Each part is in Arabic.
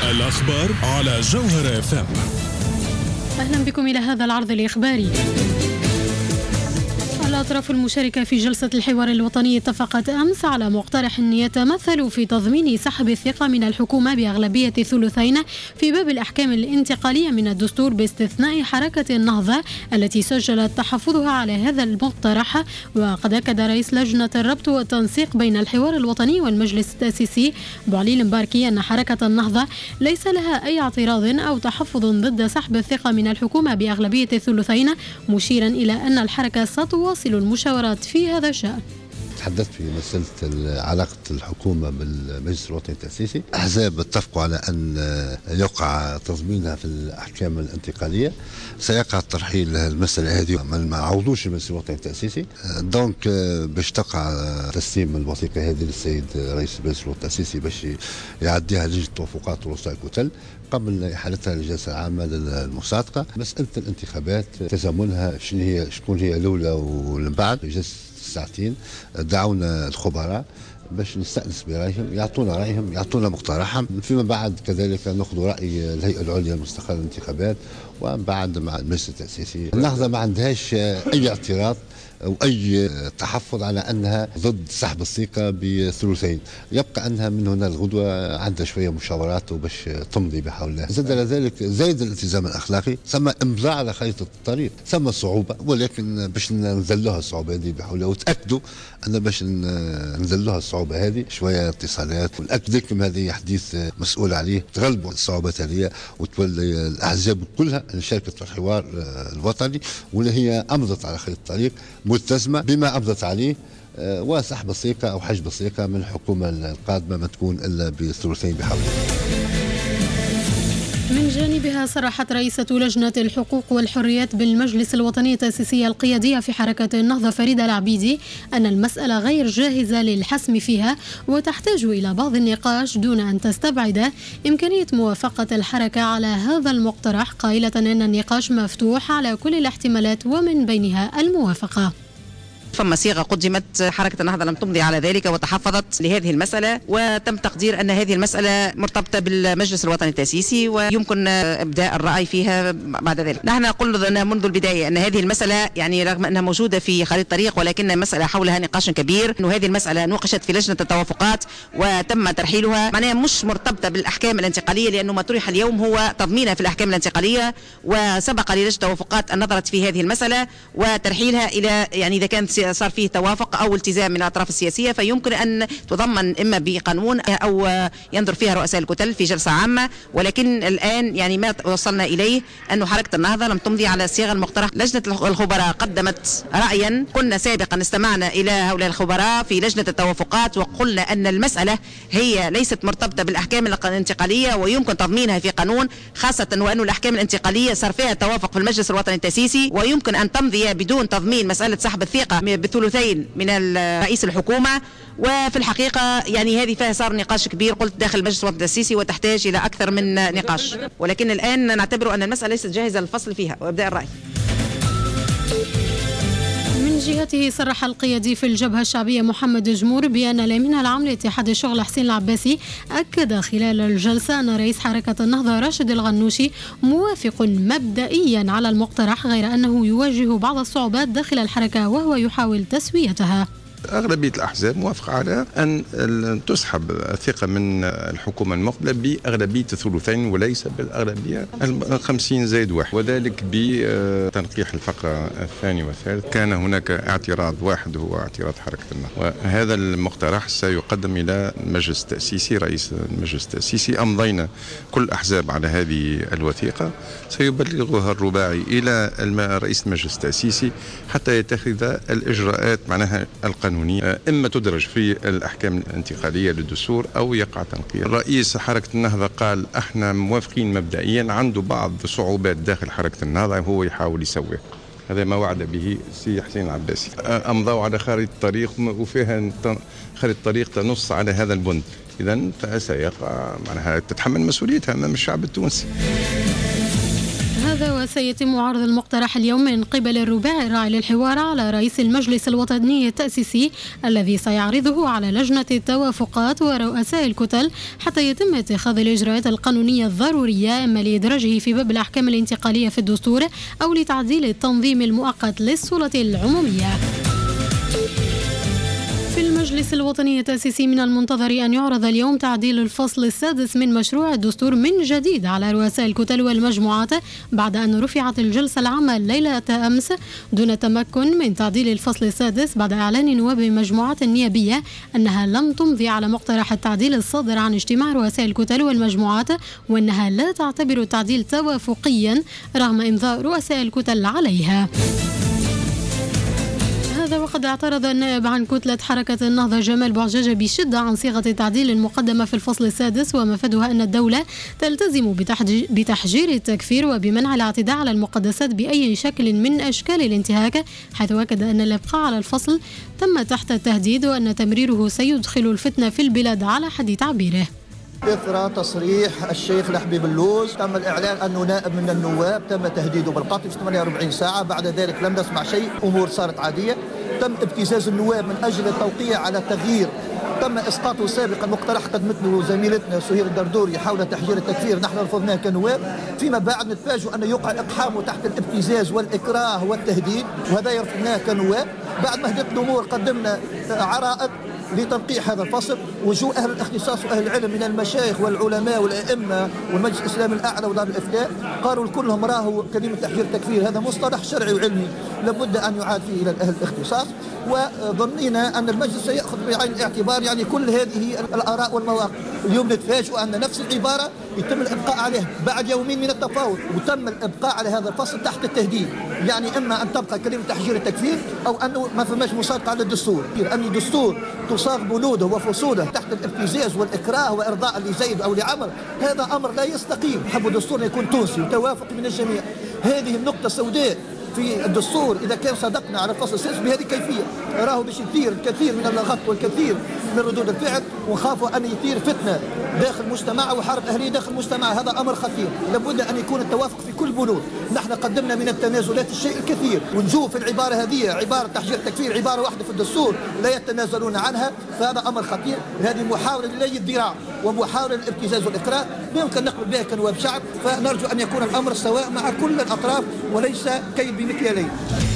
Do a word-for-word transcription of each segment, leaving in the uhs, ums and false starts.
الأخبار على جوهر اف ام. أهلا بكم إلى هذا العرض الإخباري. الأطراف المشاركة في جلسة الحوار الوطني اتفقت أمس على مقترح يتمثل في تضمين سحب الثقة من الحكومة بأغلبية ثلثين في باب الأحكام الانتقالية من الدستور باستثناء حركة النهضة التي سجلت تحفظها على هذا المقترح. وقد أكد رئيس لجنة الربط والتنسيق بين الحوار الوطني والمجلس التأسيسي بوعلي المباركي أن حركة النهضة ليس لها أي اعتراض أو تحفظ ضد سحب الثقة من الحكومة بأغلبية الثلثين، مشيرا إلى أن الحركة ستواصل المشاورات في هذا الشأن. تحدثت في مسألة علاقة الحكومة بالمجلس الوطني التأسيسي. أحزاب اتفقوا على أن يقع تضمينها في الأحكام الانتقالية. سيقع ترحيل المسألة هذه ما عوضوش المجلس الوطني التأسيسي. دونك باش تقع تسليم الوثيقة هذه للسيد رئيس المجلس الوطني التأسيسي باش يعديها لجنة التوافقات ورؤساء الكتل قبل إحالتها للجلسة العامة للمصادقة. مسألة الانتخابات تزامنها شنو هي، شكون هي الأولى واللي بعد جلسة ساعتين. دعونا الخبراء باش نستأنس برأيهم، يعطونا رأيهم، يعطونا مقترحهم. فيما بعد كذلك نأخذ رأي الهيئة العليا المستقلة للانتخابات، ومن بعد مع المجلس التأسيسي. النهضة ما عندهاش أي اعتراض أو أي تحفظ على أنها ضد سحب الثقة بثلثين. يبقى أنها من هنا الغدوة عندها شوية مشاورات وباش تمضي بحول الله. زاد على ذلك زايد الالتزام الأخلاقي، ثم إمضاء على خريطة الطريق، ثم صعوبة، ولكن باش ننزلوها الصعوبة هذه بحول الله. وتأكدوا أن باش ننزلوها الصعوبة هذه شوية اتصالات، ونأكد لكم هذه حديث مسؤول عليه، تغلبوا الصعوبات هذه وتولي الأحزاب كلها شاركت في الحوار الوطني، واللي هي أمضت على خريطة الطريق ملتزمة بما أمضت عليه، وسحب الثقة أو حجب الثقة من الحكومة القادمة ما تكون إلا بثلثين بحول الله. من جانبها صرحت رئيسة لجنة الحقوق والحريات بالمجلس الوطني التأسيسي القيادية في حركة النهضة فريدة العبيدي أن المسألة غير جاهزة للحسم فيها وتحتاج إلى بعض النقاش دون أن تستبعد إمكانية موافقة الحركة على هذا المقترح، قائلة أن النقاش مفتوح على كل الاحتمالات ومن بينها الموافقة. فما صيغة قدمت، حركة النهضة لم تمضي على ذلك وتحفظت لهذه المسألة، وتم تقدير أن هذه المسألة مرتبطة بالمجلس الوطني التأسيسي ويمكن إبداء الرأي فيها بعد ذلك. نحن قلنا منذ البداية أن هذه المسألة يعني رغم أنها موجودة في خريطة الطريق ولكن مسألة حولها نقاش كبير، أن هذه المسألة نوقشت في لجنة التوافقات وتم ترحيلها، معناها مش مرتبطة بالأحكام الانتقالية، لأنه ما طرح اليوم هو تضمينها في الأحكام الانتقالية، وسبق للجنة التوافقات أن نظرت في هذه المسألة وترحيلها إلى يعني إذا كانت صار فيه توافق أو التزام من الأطراف السياسية فيمكن أن تضمن إما بقانون أو ينظر فيها رؤساء الكتل في جلسة عامة. ولكن الآن يعني ما وصلنا إليه أنه حركة النهضة لم تمضي على الصيغة المقترحة. لجنة الخبراء قدمت رأيا، كنا سابقا استمعنا إلى هؤلاء الخبراء في لجنة التوافقات وقلنا أن المسألة هي ليست مرتبطة بالأحكام الانتقالية ويمكن تضمينها في قانون، خاصة وأن الأحكام الانتقالية صار فيها توافق في المجلس الوطني التأسيسي ويمكن أن تمضي بدون تضمين مسألة سحب الثقة بثلثين من رئيس الحكومة. وفي الحقيقة يعني هذه فيها صار نقاش كبير قلت داخل المجلس الوطني التأسيسي وتحتاج إلى أكثر من نقاش، ولكن الآن نعتبر أن المسألة ليست جاهزة للفصل فيها وإبداء الرأي. من جهته صرح القيادي في الجبهة الشعبية محمد جمور بأن الأمين العام لاتحاد الشغل حسين العباسي أكد خلال الجلسة أن رئيس حركة النهضة راشد الغنوشي موافق مبدئيا على المقترح، غير أنه يواجه بعض الصعوبات داخل الحركة وهو يحاول تسويتها. أغلبية الأحزاب موافقة على أن تسحب الثقة من الحكومة المقبلة بأغلبية الثلثين وليس بالأغلبية الخمسين زائد واحد، وذلك بتنقيح الفقرة الثانية والثالث. كان هناك اعتراض واحد هو اعتراض حركة النهضة، وهذا المقترح سيقدم إلى المجلس التأسيسي. رئيس المجلس التأسيسي أمضينا كل الأحزاب على هذه الوثيقة، سيبلغها الرباعي إلى رئيس المجلس التأسيسي حتى يتخذ الإجراءات معناها القانون، إما تدرج في الأحكام الانتقالية للدستور أو يقع تنقيح. رئيس حركة النهضة قال احنا موافقين مبدئيا، عنده بعض صعوبات داخل حركة النهضة هو يحاول يسويه. هذا ما وعد به سي حسين العباسي. أمضوا على خارطة الطريق وفيها خارطة الطريق تنص على هذا البند، إذا فسيقع معناها تتحمل مسؤوليتها أمام الشعب التونسي. هذا وسيتم عرض المقترح اليوم من قبل الرباعي الراعي للحوار على رئيس المجلس الوطني التأسيسي، الذي سيعرضه على لجنة التوافقات ورؤساء الكتل حتى يتم اتخاذ الإجراءات القانونية الضرورية، إما لإدراجه في باب الأحكام الانتقالية في الدستور أو لتعديل التنظيم المؤقت للسلطة العمومية. في المجلس الوطني التأسيسي من المنتظر أن يعرض اليوم تعديل الفصل السادس من مشروع الدستور من جديد على رؤساء الكتل والمجموعات، بعد أن رفعت الجلسة العامة ليلة أمس دون تمكن من تعديل الفصل السادس، بعد إعلان نواب مجموعات النيابية أنها لم تمضي على مقترح التعديل الصادر عن اجتماع رؤساء الكتل والمجموعات، وأنها لا تعتبر التعديل توافقيا رغم إمضاء رؤساء الكتل عليها. هذا وقد اعترض النائب عن كتلة حركة النهضة جمال بوعجاجة بشدة عن صيغة التعديل المقدمة في الفصل السادس، ومفادها أن الدولة تلتزم بتحجير التكفير وبمنع الاعتداء على المقدسات بأي شكل من أشكال الانتهاك، حيث أكد أن الإبقاء على الفصل تم تحت التهديد وأن تمريره سيدخل الفتنة في البلاد على حد تعبيره. إثر تصريح الشيخ لحبيب اللوز تم الإعلان أنه نائب من النواب تم تهديده بالقتل في ثمانية وأربعين ساعة، بعد ذلك لم نسمع شيء، أمور صارت عادية. تم ابتزاز النواب من أجل التوقيع على تغيير تم إسقاطه سابقا مقترح قدمت له زميلتنا سهير الدردوري حول تحجير التكفير، نحن رفضناه كنواب، فيما بعد نتفاجئ أن يقع إقحامه تحت الابتزاز والإكراه والتهديد، وهذا يرفضناه كنواب. بعد ما هدت الأمور قدمنا عرائض لتنقيح هذا الفصل، وجوء أهل الاختصاص وأهل العلم من المشايخ والعلماء والأئمة والمجلس الإسلامي الأعلى ودار الإفتاء، قالوا كلهم راهو كلمة تحجير التكفير هذا مصطلح شرعي وعلمي لابد أن يعاد فيه إلى أهل الاختصاص، وظنينا أن المجلس سيأخذ بعين الاعتبار يعني كل هذه الآراء والمواقف. اليوم نتفاجئ أن نفس العبارة يتم الإبقاء عليها بعد يومين من التفاوض، وتم الإبقاء على هذا الفصل تحت التهديد، يعني إما أن تبقى كلمة تحجير التكفير أو أنه ما فماش مصادقة على الدستور، أن الدستور تصاغ بنوده وفصوله تحت الابتزاز والإكراه وإرضاء لزيد أو لعمر، هذا أمر لا يستقيم. نحب دستورنا يكون تونسي وتوافق من الجميع. هذه النقطة السوداء في الدستور إذا كان صدقنا على الفصل السادس بهذه الكيفية، راهو باش يثير الكثير من اللغط والكثير من ردود الفعل، ونخافوا أن يثير فتنة داخل المجتمع وحرب أهلية داخل المجتمع، هذا أمر خطير. لابد أن يكون التوافق في كل بنود. نحن قدمنا من التنازلات الشيء الكثير، ونجوب في العبارة هذه عبارة تحجير التكفير عبارة واحدة في الدستور لا يتنازلون عنها، فهذا أمر خطير. هذه محاولة للي الذراع ومحاولة الابتزاز والإكراه لا يمكن نقبل بها كنواب شعب، فنرجو أن يكون الأمر سواء مع كل الأطراف وليس كيد بمكيالين.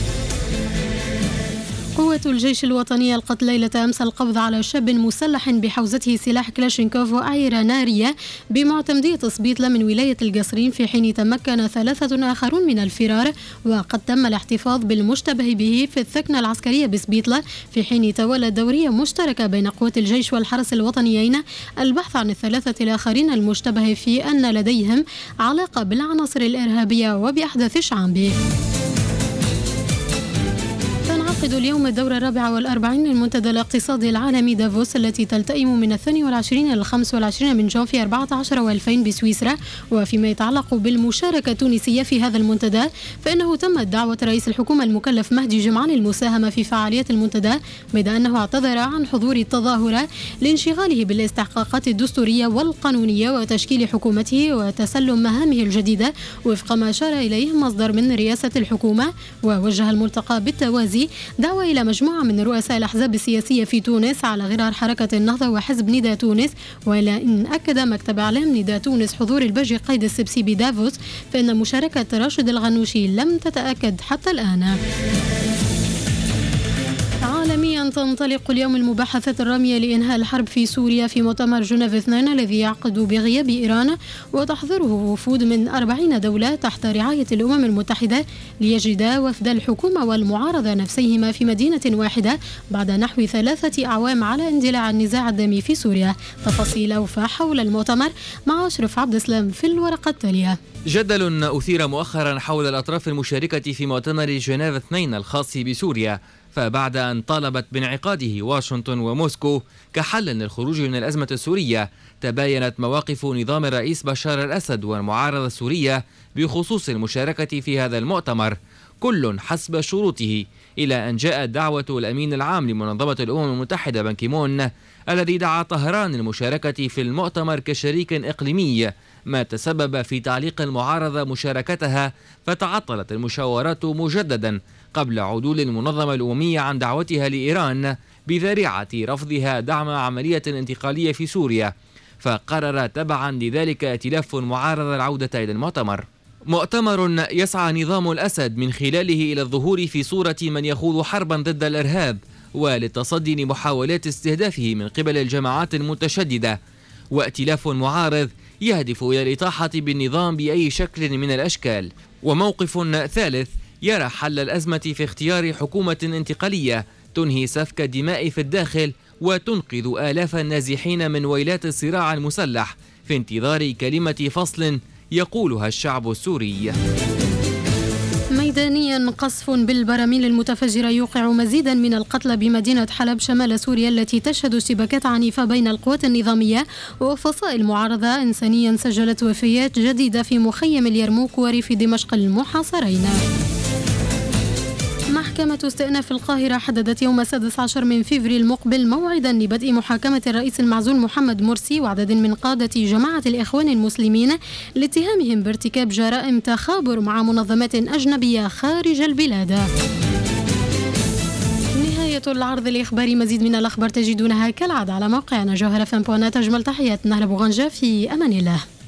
قوة الجيش الوطني ألقت ليلة أمس القبض على شاب مسلح بحوزته سلاح كلاشينكوف وأعيرة نارية بمعتمدية سبيطلة من ولاية القصرين، في حين تمكن ثلاثة آخرون من الفرار، وقد تم الاحتفاظ بالمشتبه به في الثكنة العسكرية بسبيطلة، في حين تولى دورية مشتركة بين قوات الجيش والحرس الوطنيين البحث عن الثلاثة الآخرين المشتبه في أن لديهم علاقة بالعناصر الإرهابية وبأحداث الشعب. تنعقد اليوم الدورة الرابعة والأربعين للمنتدى الاقتصادي العالمي دافوس، التي تلتئم من الثاني والعشرين إلى الخامس والعشرين من جانفي أربعة عشر وألفين بسويسرا. وفيما يتعلق بالمشاركة التونسية في هذا المنتدى، فإنه تمت دعوة رئيس الحكومة المكلف مهدي جمعان للمساهمة في فعاليات المنتدى، بيد أنه اعتذر عن حضور التظاهرة لانشغاله بالاستحقاقات الدستورية والقانونية وتشكيل حكومته وتسلم مهامه الجديدة وفق ما أشار إليه مصدر من رئاسة الحكومة. ووجه الملتقى بالتوازي دعوة إلى مجموعة من رؤساء الأحزاب السياسية في تونس على غرار حركة النهضة وحزب نداء تونس، وإلى أن أكد مكتب إعلام نداء تونس حضور الباجي قيد السبسي بدافوس، فإن مشاركة راشد الغنوشي لم تتأكد حتى الآن. عالميا تنطلق اليوم المباحثات الرامية لإنهاء الحرب في سوريا في مؤتمر جنيف اثنين الذي يعقد بغياب إيران، وتحضره وفود من أربعين دولة تحت رعاية الأمم المتحدة ليجدا وفد الحكومة والمعارضة نفسيهما في مدينة واحدة بعد نحو ثلاثة أعوام على اندلاع النزاع الدامي في سوريا. تفاصيل أوفى حول المؤتمر مع أشرف عبد السلام في الورقة التالية. جدل أثير مؤخرا حول الأطراف المشاركة في مؤتمر جنيف اثنين الخاص بسوريا، فبعد أن طالبت بانعقاده واشنطن وموسكو كحل للخروج من الأزمة السورية، تباينت مواقف نظام الرئيس بشار الأسد والمعارضة السورية بخصوص المشاركة في هذا المؤتمر، كل حسب شروطه، إلى أن جاءت دعوة الأمين العام لمنظمة الأمم المتحدة بان كي مون الذي دعا طهران للمشاركة في المؤتمر كشريك إقليمي ما تسبب في تعليق المعارضة مشاركتها، فتعطلت المشاورات مجددا قبل عدول المنظمة الأممية عن دعوتها لإيران بذريعة رفضها دعم عملية انتقالية في سوريا، فقرر تبعا لذلك ائتلاف معارض العودة إلى المؤتمر. مؤتمر يسعى نظام الأسد من خلاله إلى الظهور في صورة من يخوض حربا ضد الإرهاب وللتصدي لمحاولات استهدافه من قبل الجماعات المتشددة، وائتلاف معارض يهدف إلى الإطاحة بالنظام بأي شكل من الأشكال. وموقف ثالث يرى حل الأزمة في اختيار حكومة انتقالية تنهي سفك الدماء في الداخل وتنقذ آلاف النازحين من ويلات الصراع المسلح في انتظار كلمة فصل يقولها الشعب السوري. ميدانيا، قصف بالبراميل المتفجرة يوقع مزيدا من القتلى بمدينة حلب شمال سوريا التي تشهد اشتباكات عنيفة بين القوات النظامية وفصائل معارضة إنسانيا سجلت وفيات جديدة في مخيم اليرموك وريف دمشق المحاصرين. محكمة استئناف القاهرة حددت يوم السادس عشر من فبراير المقبل موعدا لبدء محاكمة الرئيس المعزول محمد مرسي وعدد من قادة جماعة الإخوان المسلمين لاتهامهم بارتكاب جرائم تخابر مع منظمات أجنبية خارج البلاد. نهاية العرض الإخباري. مزيد من الأخبار تجدونها كالعادة على موقعنا جوهر اف ام دوت نت. أجمل تحيات نهر بوغنجة، في أمان الله.